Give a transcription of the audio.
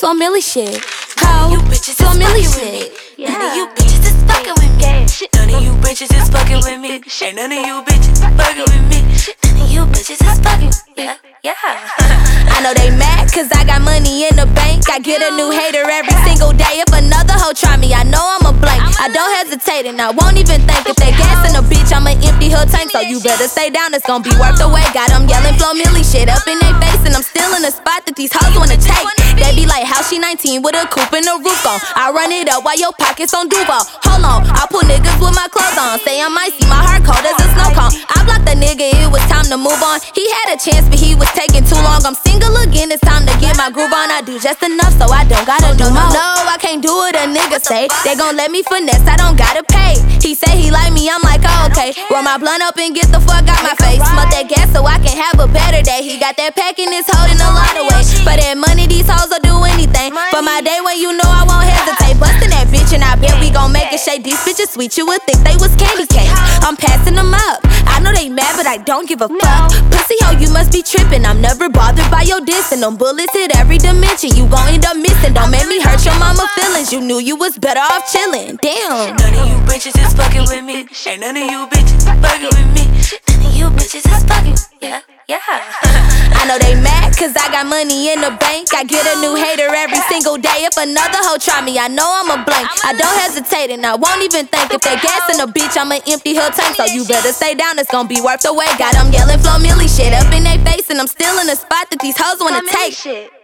Flo Milli shit. Cold, You bitches Flo is Milli fucking with shit. me. None of you bitches is fucking with me. None of you bitches is fucking with me. Ain't none of you bitches fucking with me. None of you bitches is fucking. Yeah. I know they mad cause I got money in the bank. I get a new hater every single day. If another hoe try me, I know I'm a blank. I don't hesitate and I won't even think. If they gassing a bitch, I'ma empty her tank. So you better stay down, it's gon' be worth the wait. Got them yelling Flo Milli shit up in they face, and I'm still in the spot that these hoes wanna take. They be like, how she 19 with a coupe and a roof on? I run it up while your pockets on Duval. Hold on, I put niggas with my clothes on. Say I'm icy, my heart cold as a snow cone. I blocked the nigga, it was time to move on. He had a chance, but he was taking too long. I'm single again, it's time to get my groove on. I do just enough, so I don't gotta do more. No, I can't do it, a nigga say. They gon' let me finesse, I don't gotta pay. He say he like me, I'm like, oh, okay. Roll my blunt up and get the fuck out my face. Smoke that gas so I can have a better day. He got that pack and it's holding a lot of weight. For that money, these hoes will do anything. For my day when you know I won't hesitate. Bustin' that bitch and I bet we gon' make it shake. These bitches sweet, you would think they was candy canes. I'm passing them up. I know they mad, but I don't give a fuck. Pussy hoe, you must be trippin'. I'm never bothered by your diss, and them bullets hit every dimension. You gon' end up missing. Don't make me hurt your mama feelings. You knew you was better off chillin'. Damn. None of you bitches is fucking with me. Ain't none of you bitches fucking with me. None of you bitches is fucking. Yeah. I know they mad cause I got money in the bank. I get a new hater every single day. If another hoe try me, I know I'm a blank. I don't hesitate and I won't even think. If they gassing a bitch, I'ma empty her tank. So you better stay down, it's gon' be worth the wait. Got them yelling Flo Milli shit up in they face, and I'm still in the spot that these hoes wanna take.